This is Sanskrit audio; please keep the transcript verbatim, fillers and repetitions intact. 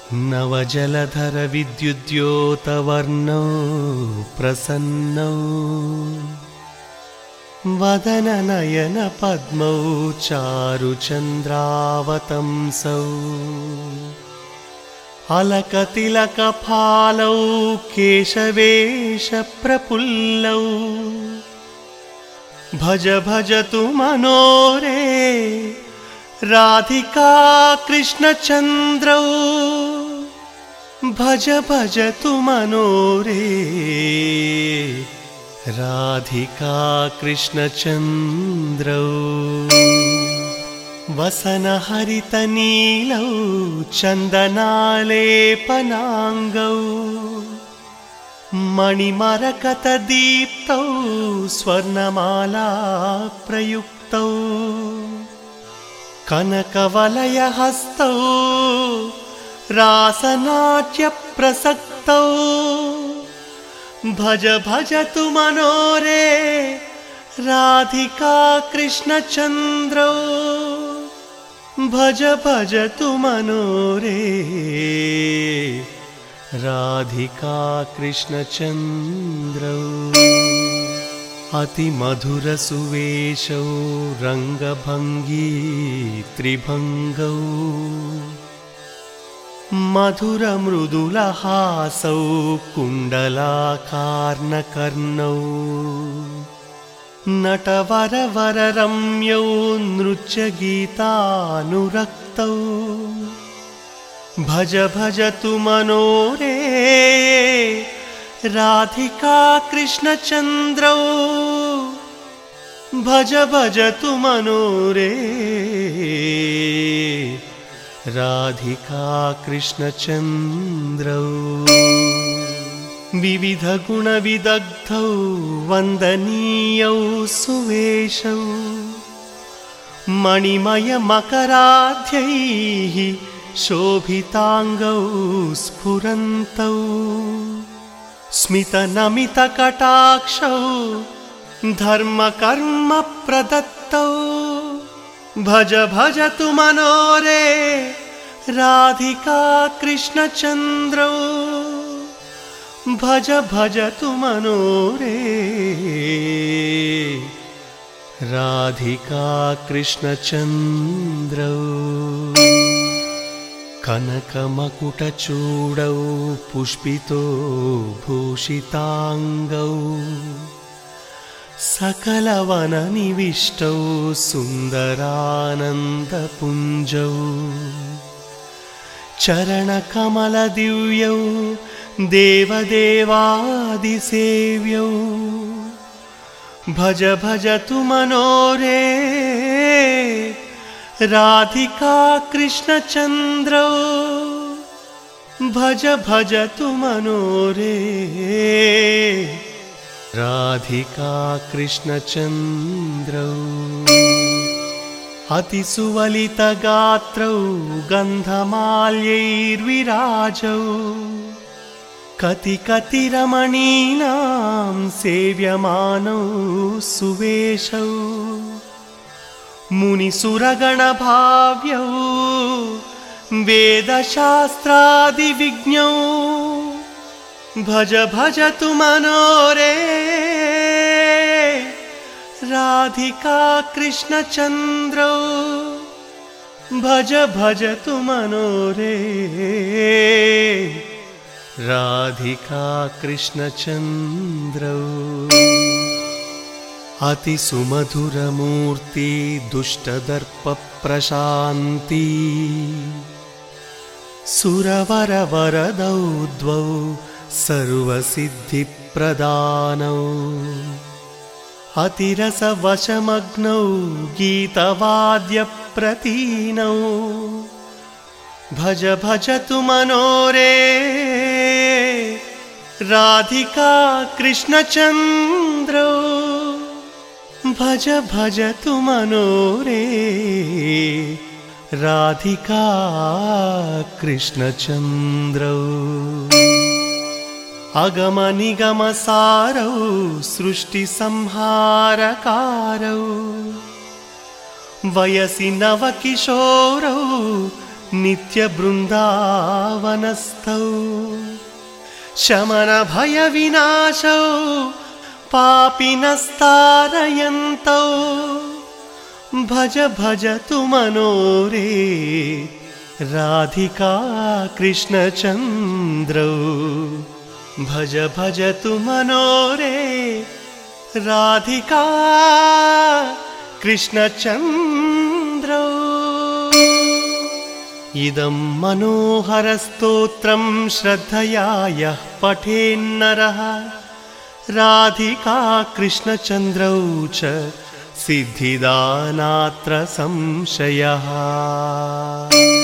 नवजलधर विद्युद्योतवर्णौ प्रसन्नौ वदननयन पद्मौ चारुचन्द्रावतंसौ अलकतिलकफालौ केशवेशप्रफुल्लौ भज भजतु मनोरे राधिका कृष्णचन्द्रौ भज भजतु मनोरे राधिका कृष्णचन्द्रौ वसनहरितनीलौ चन्दनालेपनाङ्गौ मणिमरकतदीप्तौ स्वर्णमाला प्रयुक्तौ कनकवलयहस्तौ रासनाट्यप्रसक्तौ भज भजतु मनोरे राधिका कृष्णचन्द्रौ भज भजतु मनोरे राधिका कृष्णचन्द्रौ अतिमधुरसुवेशौ रङ्गभङ्गी त्रिभङ्गौ मधुरमृदुलहासौ कुण्डलाकार्णकर्णौ नटवरवररम्यौ नृत्यगीतानुरक्तौ भज भजतु मनोरे राधिका कृष्णचन्द्रौ भज भजतु मनोरे राधिका कृष्णचन्द्रौ विविधगुणविदग्धौ वन्दनीयौ सुवेशौ मणिमयमकराध्यैः शोभिताङ्गौ स्फुरन्तौ स्मितनमितकटाक्षौ धर्मकर्मप्रदत्तौ भज भजतु मनोरे राधिका कृष्णचन्द्रौ भज भजतु मनोरे राधिका कृष्णचन्द्रौ कनकमकुटचूडौ पुष्पितो भूषिताङ्गौ सकलवननिविष्टौ सुन्दरानन्दपुञ्जौ चरणकमलदिव्यौ देवदेवादिसेव्यौ भज भजतु मनोरे राधिका कृष्णचन्द्रौ भज भजतु मनोरे राधिका कृष्णचन्द्रौ अतिसुवलितगात्रौ गन्धमाल्यैर्विराजौ कति कति रमणीनां सेव्यमानौ सुवेशौ मुनिसुरगणभाव्यौ वेदशास्त्रादिविज्ञौ भज भजतु मनोरे राधिका कृष्णचन्द्रौ भज भजतु मनोरे राधिका कृष्णचन्द्रौ अतिसुमधुरमूर्ति दुष्टदर्पप्रशान्ति सुरवरवरदौ द्वौ सर्वसिद्धिप्रदानौ अतिरसवशमग्नौ गीतवाद्यप्रतीनौ भज भजतु मनोरे राधिका कृष्णचन्द्रौ भज भजतु मनोरे राधिका कृष्णचन्द्रौ अगमनिगमसारौ सृष्टिसंहारकारौ वयसि नवकिशोरौ नित्यबृन्दावनस्थौ शमनभयविनाशौ पापिनस्तारयन्तौ भज भजतु मनोरे राधिका कृष्णचन्द्रौ भज भजतु मनोरे राधिका कृष्णचन्द्रौ। इदं मनोहरस्तोत्रं श्रद्धया यः पठेन्नरः राधिका कृष्णचन्द्रौ च सिद्धिदा नात्र संशयः।